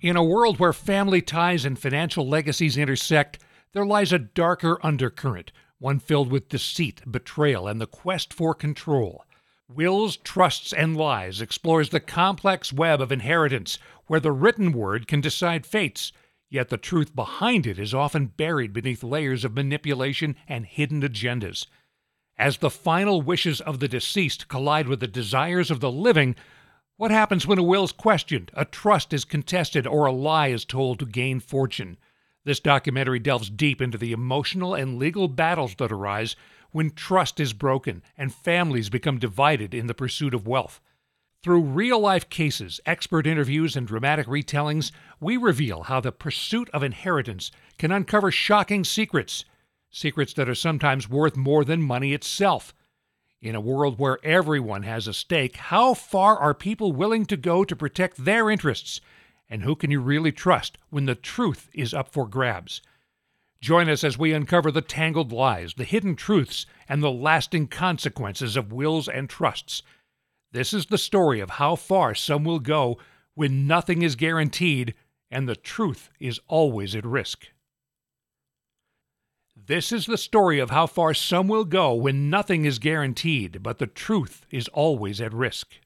In a world where family ties and financial legacies intersect, there lies a darker undercurrent, one filled with deceit, betrayal, and the quest for control. Wills, Trusts, and Lies explores the complex web of inheritance, where the written word can decide fates, yet the truth behind it is often buried beneath layers of manipulation and hidden agendas. As the final wishes of the deceased collide with the desires of the living, what happens when a will is questioned, a trust is contested, or a lie is told to gain fortune? This documentary delves deep into the emotional and legal battles that arise when trust is broken and families become divided in the pursuit of wealth. Through real-life cases, expert interviews, and dramatic retellings, we reveal how the pursuit of inheritance can uncover shocking secrets that are sometimes worth more than money itself. In a world where everyone has a stake, how far are people willing to go to protect their interests? And who can you really trust when the truth is up for grabs? Join us as we uncover the tangled lies, the hidden truths, and the lasting consequences of wills and trusts. This is the story of how far some will go when nothing is guaranteed and the truth is always at risk. This is the story of how far some will go when nothing is guaranteed, but the truth is always at risk.